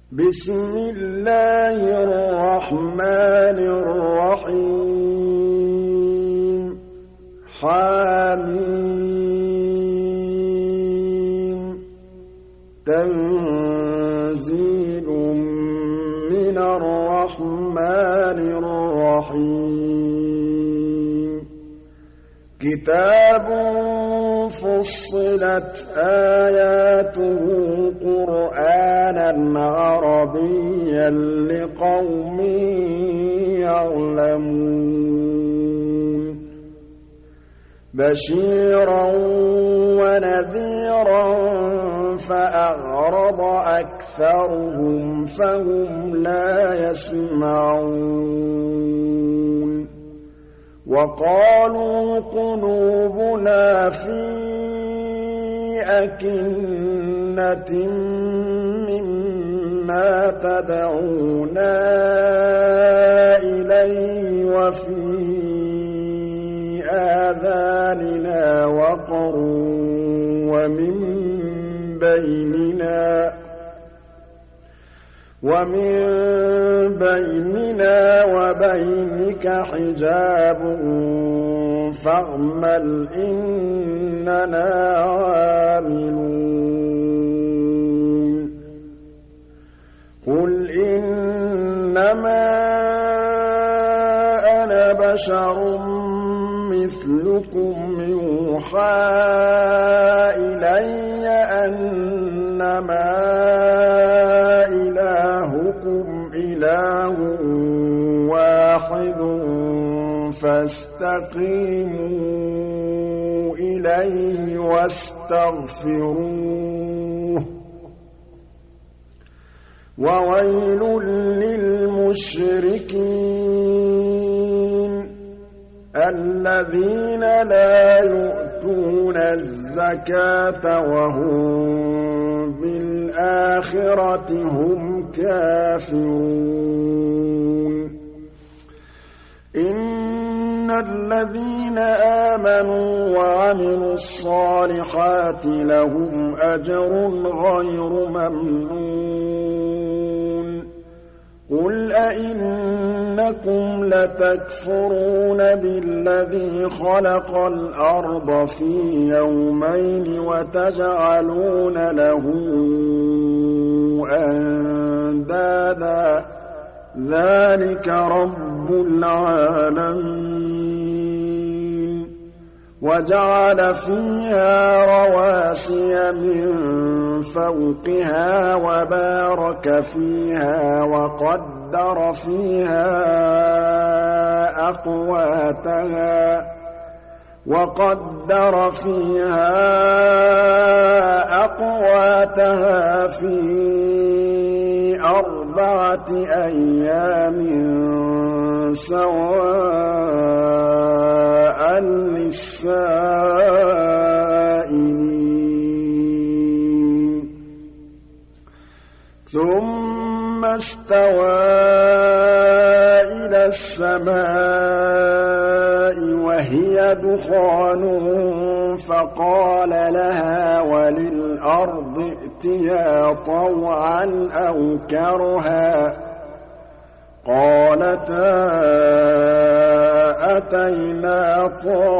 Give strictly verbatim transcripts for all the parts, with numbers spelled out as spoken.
بسم الله الرحمن الرحيم حم تنزيل من الرحمن الرحيم كتاب فصلت آياته قرآنا عربيا لقوم يعلمون بشيرا ونذيرا فأعرض أكثرهم فهم لا يسمعون وقالوا قلوبنا في أكنة مما تدعونا إليه وفي آذاننا وقر ومن بيننا ومن بيننا وبينك حجاب فاعمل إننا عاملون قل إنما أنا بشر مثلكم يوحى إلي أنما إلهكم إله واحد فاستقيموا إليه واستغفروه وويل للمشركين الذين لا يؤتون الزكاة وهم بالآخرة هم كافرون إن الذين آمنوا وعملوا الصالحات لهم أجر غير ممنون قل أئنكم لتكفرون بالذي خلق الأرض في يومين وتجعلون له أندادا ذلك رب العالمين وجعل فيها رواسي من فوقها وبارك فيها وقدر فيها أقواتها وقدر فيها أقواتها في أربعة أيام سواء للسائلين ثم استوى إلى السماء وهي دخان فقال لها وللأرض ائتيا طوعا أو كرها قالتا أتينا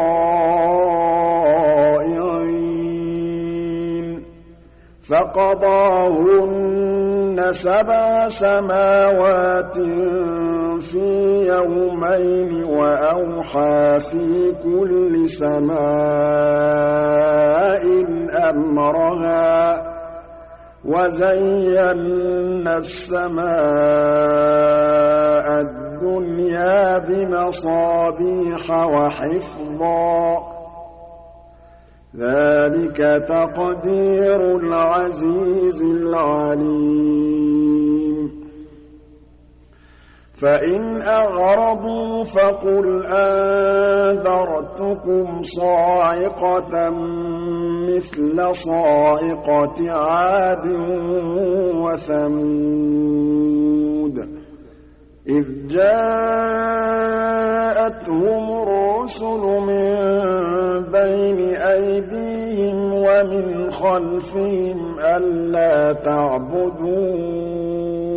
طائعين فقضاهن سبع سماوات في يومين وأوحى في كل سماء أمرها وزينا السماء الدنيا بمصابيح وحفظا ذلك تقدير العزيز العليم فإن أعرضوا فقل أنذرتكم صاعقة مثل صاعقة عاد وثمود إذ جاءتهم الرسل من بين أيديهم ومن خلفهم ألا تعبدوا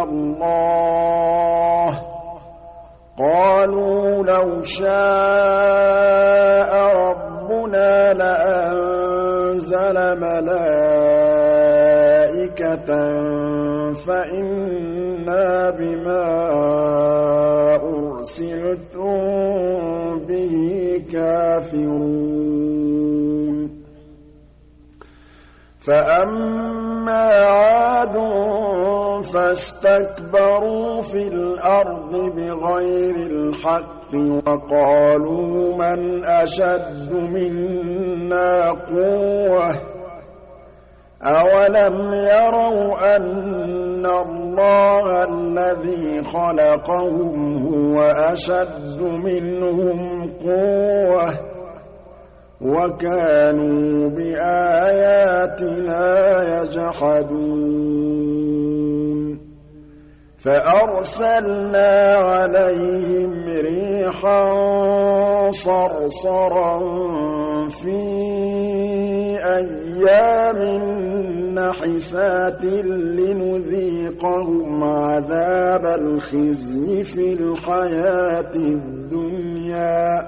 اللَّهِ قَالُوا لَوْ شَاءَ رَبُّنَا لَأَنزَلَ مَلَائِكَةً فَإِنَّا بِمَا أُرْسِلْتُم بِهِ كَافِرُونَ فَأَمَّا عَادٌ فَاسْتَكْبَرُوا فِي الْأَرْضِ بِغَيْرِ الْحَقِّ وَقَالُوا مَنْ أَشَدُّ مِنَّا قُوَّةً أَوَلَمْ يَرَوْا أَنَّ اللَّهَ الَّذِي خَلَقَهُمْ هُوَ أَشَدُّ مِنْهُمْ قُوَّةً وَكَانُوا بِآيَاتِنَا يَجْحَدُونَ فَأَرْسَلْنَا عَلَيْهِمْ رِيحًا صَرْصَرًا فِي أَيَّامٍ نَحِسَاتٍ لِنُذِيقَهُمْ عَذَابَ الْخِزْيِ فِي الْحَيَاةِ الدُّنْيَا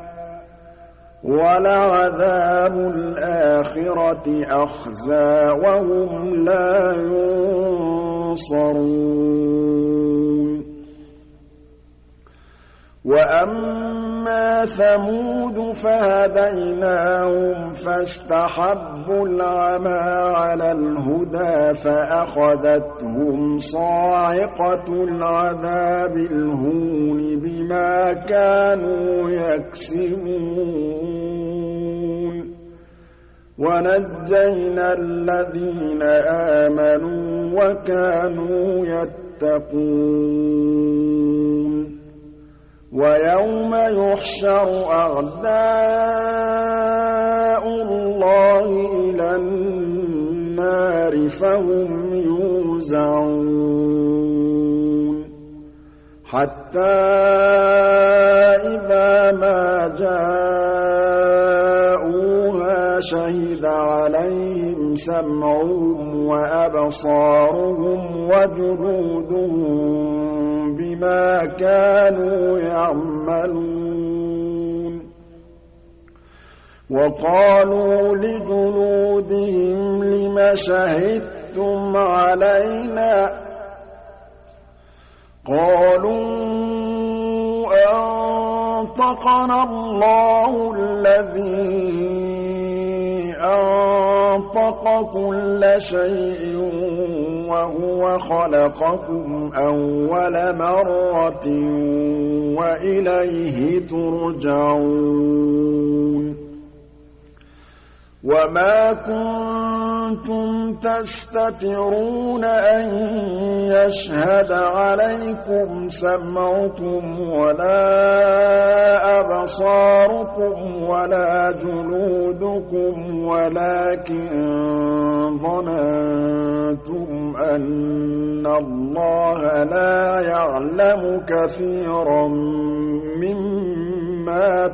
وَلَعَذَابُ الْآخِرَةِ أَخْزَىٰ وَهُمْ لَا يُنصَرُونَ وَأَمَّا ثَمُودُ فَهَدَيْنَاهُمْ فَاسْتَحَبُّوا الْعَمَىٰ عَلَى الْهُدَىٰ فَأَخَذَتْهُمْ صَاعِقَةُ الْعَذَابِ الْهُونِ بِمَا كَانُوا يَكْسِبُونَ وَنَجَّيْنَا الَّذِينَ آمَنُوا وَكَانُوا يَتَّقُونَ وَيَوْمَ يُحْشَرُ أَعْدَاءُ اللَّهِ إِلَى النَّارِ فَهُمْ يُوزَعُونَ حَتَّىٰ إِذَا مَا جَاءُوهَا شَهِدَ عَلَيْهِمْ سَمْعُهُمْ وَأَبْصَارُهُمْ وَجُلُودُهُم بِمَا كَانُوا يَعْمَلُونَ وَقَالُوا لِجُلُودِهِمْ لِمَ شَهِدتُّمْ عَلَيْنَا ۖ قَالُوا أَنطَقَنَا اللَّهُ الَّذِي أَنطَقَ كُلَّ شَيْءٍ وَهُوَ خَلَقَكُمْ أَوَّلَ مَرَّةٍ وَإِلَيْهِ تُرْجَعُونَ وَمَا كُنتُمْ تَسْتَتِرُونَ أَن يَشْهَدَ عَلَيْكُمْ سَمْعُكُمْ وَلَا أَبْصَارُكُمْ وَلَا جُلُودُكُمْ وَلَٰكِن ظَنَنتُمْ أَنَّ اللَّهَ لَا يَعْلَمُ كَثِيرًا مِّمَّا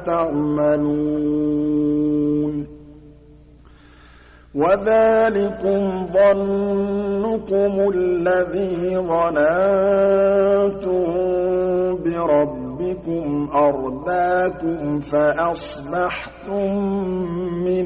تَعْمَلُونَ وَذَٰلِكُمْ ظَنُّكُمُ الَّذِي ظَنَنتُم بِرَبِّكُمْ أَرْدَاكُمْ فَأَصْبَحْتُم مِّنَ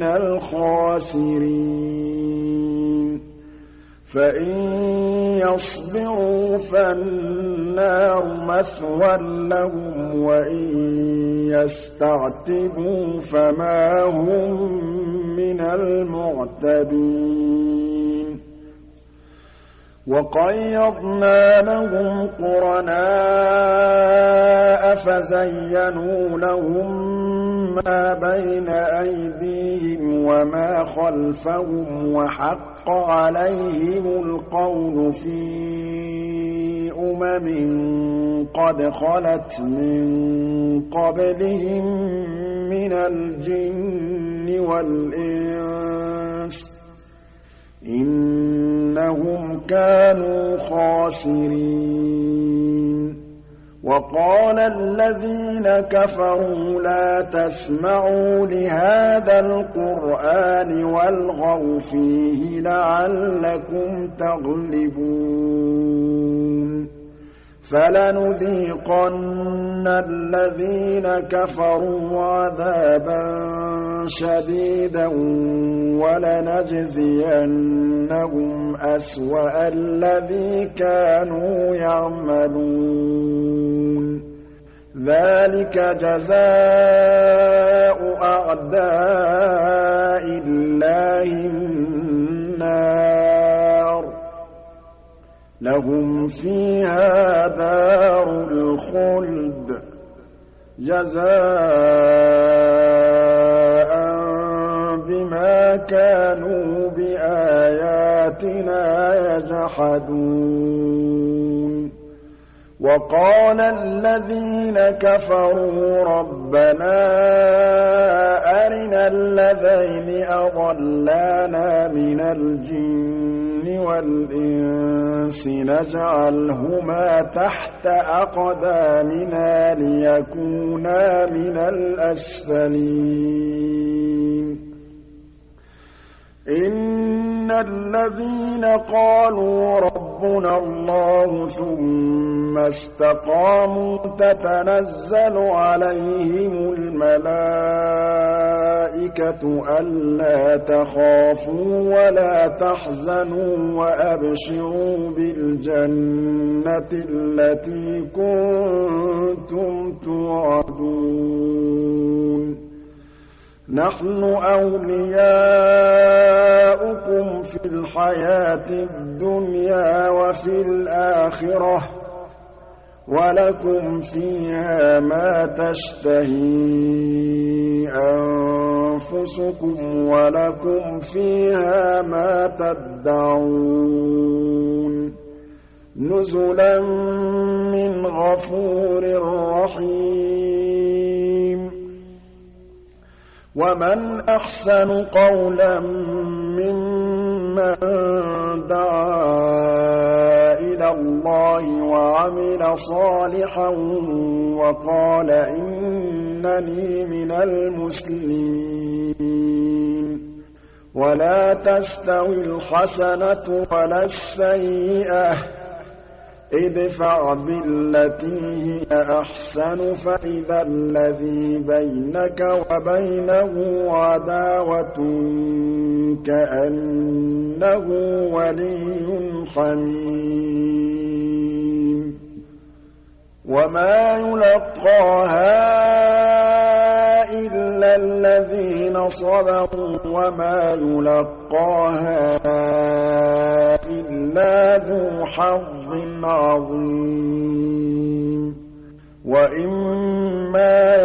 الْخَاسِرِينَ فَإِن يَصْبِرُوا فَالنَّارُ مَثْوًى لَّهُمْ وَإِن يَسْتَعْتِبُوا فَمَا هُم مِّنَ الْمُعْتَبِينَ وَقَيَّضْنَا لَهُمْ قُرَنَاءَ فَزَيَّنُوا لَهُم مَّا بَيْنَ أَيْدِيهِمْ وَمَا خَلْفَهُمْ وَحَقَّ عَلَيْهِمُ الْقَوْلُ فِي أُمَمٍ قَدْ خَلَتْ مِن قَبْلِهِم مِّنَ الْجِنِّ وَالْإِنسِ ۖ إِنَّهُمْ كَانُوا خَاسِرِينَ وَقَالَ الَّذِينَ كَفَرُوا لَا تَسْمَعُوا لِهَٰذَا الْقُرْآنِ وَالْغَوْا فِيهِ لَعَلَّكُمْ تَغْلِبُونَ فَلَنُذِيقَنَّ الَّذِينَ كَفَرُوا عَذَابًا شَدِيدًا وَلَنَجْزِيَنَّهُمْ أَسْوَأَ الَّذِي كَانُوا يَعْمَلُونَ ذَلِكَ جَزَاءُ أَعْدَاءِ اللَّهِ النَّارُ لَهُمْ فِيهَا دَارُ الْخُلْدِ جَزَاءً بِمَا كَانُوا بِآيَاتِنَا يَجْحَدُونَ وَقَالَ الَّذِينَ كَفَرُوا رَبَّنَا أَرِنَا اللَّذَيْنِ أَضَلَّانَا مِنَ الْجِنِّ وَالْإِنسِ نَجْعَلْهُمَا تَحْتَ أَقْدَامِنَا لِيَكُونَا مِنَ الْأَسْفَلِينَ إِنَّ الَّذِينَ قَالُوا رَبُّنَا اللَّهُ ثُمَّ اسْتَقَامُوا تَتَنَزَّلُ عَلَيْهِمُ الْمَلَائِكَةُ أَلَّا تَخَافُوا وَلَا تَحْزَنُوا وَأَبْشِرُوا بِالْجَنَّةِ الَّتِي كُنتُمْ تُوعَدُونَ نَحْنُ أَوْلِيَاؤُكُمْ فِي الْحَيَاةِ الدُّنْيَا وَفِي الْآخِرَةِ ۖ وَلَكُمْ فِيهَا مَا تَشْتَهِي أَنفُسُكُمْ وَلَكُمْ فِيهَا مَا تَدَّعُونَ نُزُلًا مِّنْ غَفُورٍ رَّحِيمٍ وَمَنْ أَحْسَنُ قَوْلًا مِّمَّن دَعَا إِلَى اللَّهِ وَعَمِلَ صَالِحًا وَقَالَ إِنَّنِي مِنَ الْمُسْلِمِينَ وَلَا تَسْتَوِي الْحَسَنَةُ وَلَا السَّيِّئَةُ ۚ ادْفَعْ بِالَّتِي هِيَ أَحْسَنُ فَإِذَا الَّذِي بَيْنَكَ وَبَيْنَهُ عَدَاوَةٌ كَأَنَّهُ وَلِيٌّ حَمِيمٌ وَمَا يُلَقَّاهَا إِلَّا الَّذِينَ صَبَرُوا وَمَا يُلَقَّاهَا إِلَّا ذُو حَظٍّ عَظِيمٍ وَإِمَّا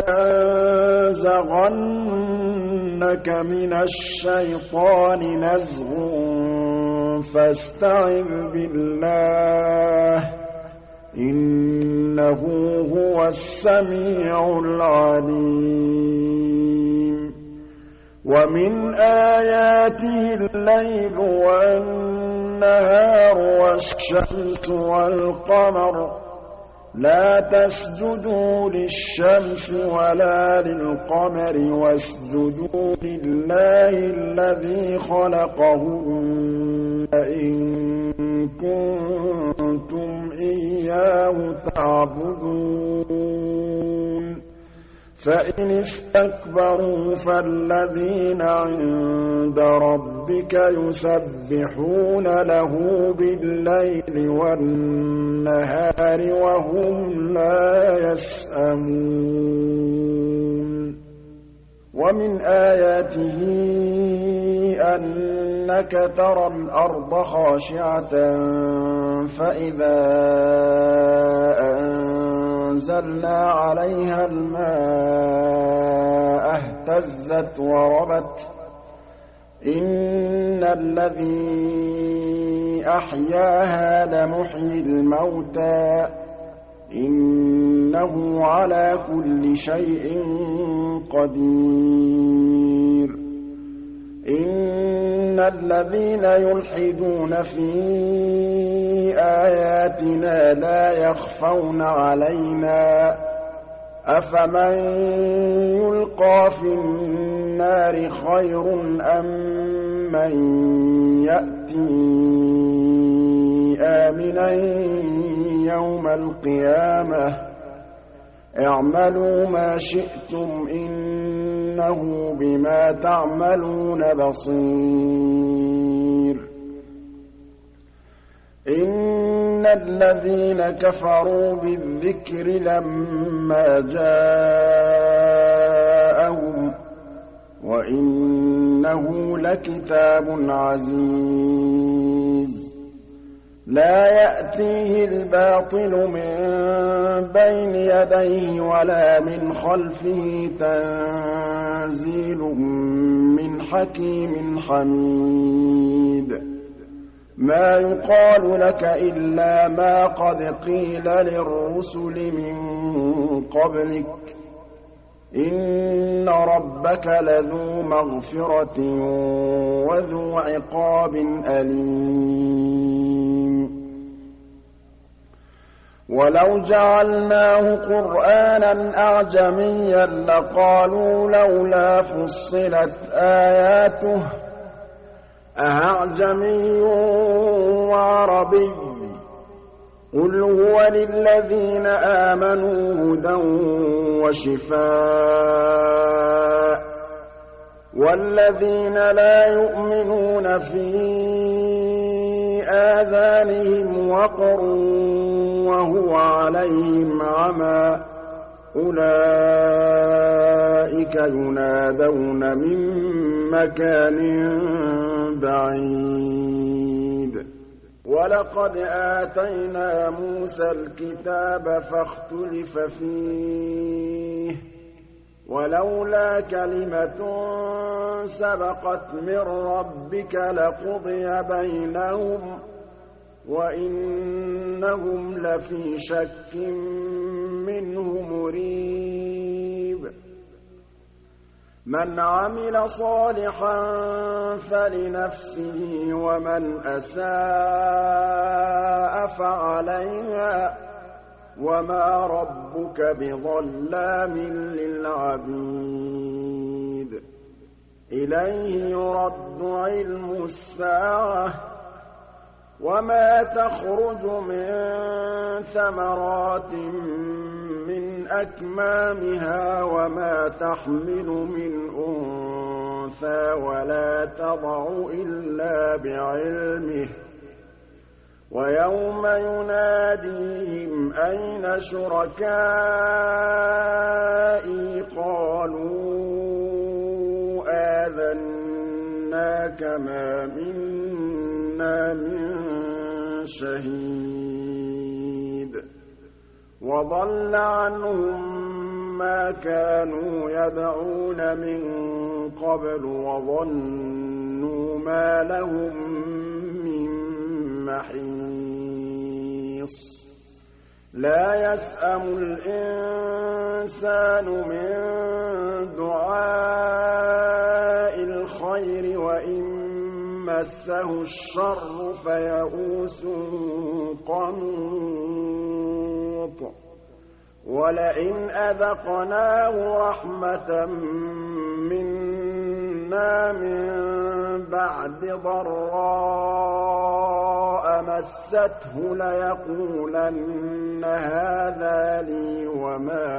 يَنزَغَنَّكَ مِنَ الشَّيْطَانِ نَزْغٌ فَاسْتَعِذْ بِاللَّهِ ۖ إِنَّهُ هُوَ السَّمِيعُ الْعَلِيمُ وَمِنْ آيَاتِهِ اللَّيْلُ وَالنَّهَارُ وَالشَّمْسُ وَالْقَمَرُ ۚ لَا تَسْجُدُوا لِلشَّمْسِ وَلَا لِلْقَمَرِ وَاسْجُدُوا لِلَّهِ الَّذِي خَلَقَهُنَّ إِن كُنتُمْ إِيَّاهُ تَعْبُدُونَ فَإِنِ اسْتَكْبَرُوا فَالَّذِينَ عِندَ رَبِّكَ يُسَبِّحُونَ لَهُ بِاللَّيْلِ وَالنَّهَارِ وَهُمْ لَا يَسْأَمُونَ وَمِنْ آيَاتِهِ أَنَّكَ تَرَى الْأَرْضَ خَاشِعَةً فَإِذَا أَنزَلْنَا عَلَيْهَا الْمَاءَ اهْتَزَّتْ وَرَبَتْ ۚ إِنَّ الَّذِي أَحْيَاهَا لَمُحْيِي الْمَوْتَىٰ ۚ إِنَّهُ عَلَىٰ كُلِّ شَيْءٍ قَدِيرٌ إِنَّ الَّذِينَ يُلْحِدُونَ فِي آيَاتِنَا لَا يَخْفَوْنَ عَلَيْنَا ۗ أَفَمَن يُلْقَىٰ فِي النَّارِ خَيْرٌ أَم مَّن يَأْتِي آمِنًا يَوْمَ الْقِيَامَةِ اعْمَلُوا مَا شِئْتُمْ إِنَّهُ بِمَا تَعْمَلُونَ بَصِيرٌ إِنَّ الَّذِينَ كَفَرُوا بِالذِّكْرِ لَمَّا جَاءَهُمْ وَإِنَّهُ لَكِتَابٌ عَزِيزٌ لَا يَأْتِيهِ الْبَاطِلُ مِن بَيْنِ يَدَيْهِ وَلَا مِنْ خَلْفِهِ تَنزِيلٌ مِّنْ حَكِيمٍ حَمِيدٍ مَا يُقَالُ لَكَ إِلَّا مَا قَدْ قِيلَ لِلرُّسُلِ مِن قَبْلِكَ إِنَّ رَبَّكَ لَذُو مَغْفِرَةٍ وَذُو عِقَابٍ أَلِيمٍ وَلَوْ جَعَلْنَاهُ قُرْآنًا أَعْجَمِيًّا لَّقَالُوا لَوْلَا فُصِّلَتْ آيَاتُهُ أَأَعْجَمِيٌّ وَعَرَبِيٌّ قُلْ هُوَ لِلَّذِينَ آمَنُوا هُدًى وَشِفَاءٌ ۖ وَالَّذِينَ لَا يُؤْمِنُونَ فِي آذَانِهِمْ وَقْرٌ وَهُوَ عَلَيْهِمْ عَمًى أُولَٰئِكَ يُنَادَوْنَ مِن مَّكَانٍ بَعِيدٍ وَلَقَدْ آتَيْنَا مُوسَى الْكِتَابَ فَاخْتُلِفَ فِيهِ وَلَوْلَا كَلِمَةٌ سَبَقَتْ مِن رَّبِّكَ لَقُضِيَ بَيْنَهُمْ وَإِنَّهُمْ لَفِي شَكٍّ مِّنْهُ مُرِيبٍ مَنْ عَمِلَ صَالِحًا فَلِنَفْسِهِ وَمَنْ أَسَاءَ فَعَلَيْهَا وَمَا رَبُّكَ بِظَلَّامٍ لِّلْعَبِيدِ إِلَيْهِ يُرَدُّ عِلْمُ السَّاعَةِ وَمَا تَخْرُجُ مِن ثَمَرَاتٍ مِّنْ أَكْمَامِهَا وَمَا تَحْمِلُ مِنْ أُنثَىٰ وَلَا تَضَعُ إِلَّا بِعِلْمِهِ وَيَوْمَ يُنَادِيهِمْ أَيْنَ شُرَكَائِي قَالُوا آذَنَّاكَ مَا مِنَّا مِن شَهِيدٍ وَضَلَّ عَنْهُم مَّا كَانُوا يَدْعُونَ مِن قَبْلُ وَظَنُّوا مَا لَهُم مِّن مَّحِيصٍ لَا يَسْأَمُ الْإِنسَانُ مِن دُعَاءِ الْخَيْرِ وَإِن مَّسَّهُ الشَّرُّ فَيَئُوسٌ قَنُوطٌ وَلَئِنْ أَذَقْنَاهُ رَحْمَةً مِّنَّا مِن بَعْدِ ضَرَّاءَ مَسَّتْهُ لَيَقُولَنَّ هَٰذَا لِي وَمَا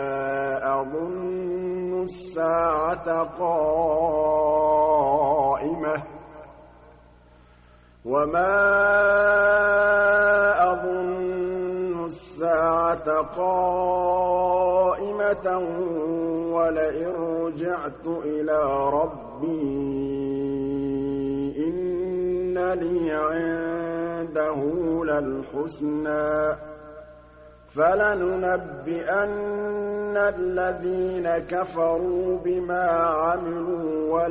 أَظُنُّ السَّاعَةَ قَائِمَةً وَمَا أَظُنُّ السَّاعَةَ قَائِمَةً وَلَئِن رُّجِعْتُ إِلَىٰ رَبِّي إِنَّ لِي عِندَهُ لَلْحُسْنَىٰ فَلَنُنَبِّئَنَّ الَّذِينَ كَفَرُوا بِمَا عَمِلُوا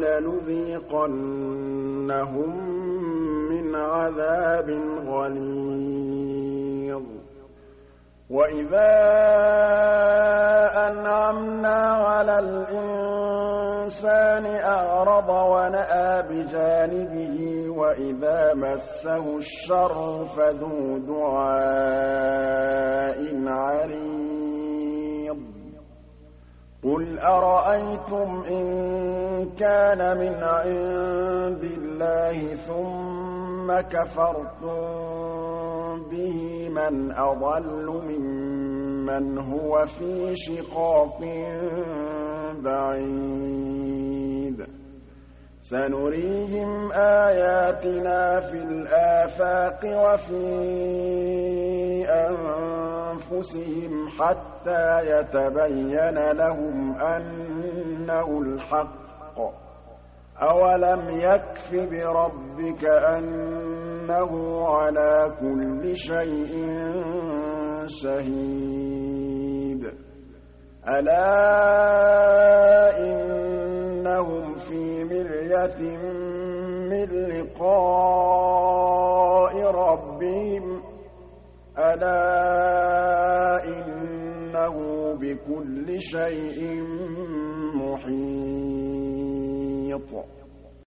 وَلَنُذِيقَنَّهُم مِّنْ عَذَابٍ غَلِيظٍ وَإِذَا أَنْعَمْنَا عَلَى الْإِنسَانِ أَعْرَضَ وَنَأَىٰ بِجَانِبِهِ وَإِذَا مَسَّهُ الشَّرُّ فَذُو دُعَاءٍ عَرِيضٍ قُلْ أَرَأَيْتُمْ إِن كَانَ مِنْ عِندِ اللَّهِ ثُمَّ كَفَرْتُم بِهِ مَن مَّنْ أَضَلُّ مِمَّنْ هُوَ فِي شِقَاقٍ بَعِيدٍ سَنُرِيهِمْ آيَاتِنَا فِي الْآفَاقِ وَفِي أَنفُسِهِمْ حَتَّىٰ يَتَبَيَّنَ لَهُمْ أَنَّهُ الْحَقُّ ۗ أَوَلَمْ يَكْفِ بِرَبِّكَ أَنَّهُ عَلَىٰ كُلِّ شَيْءٍ شَهِيدٌ أَلَا إِنَّهُمْ فِي مِرْيَةٍ مِّن لِّقَاءِ رَبِّهِمْ ۗ أَلَا إِنَّهُ بِكُلِّ شَيْءٍ مُّحِيطٌ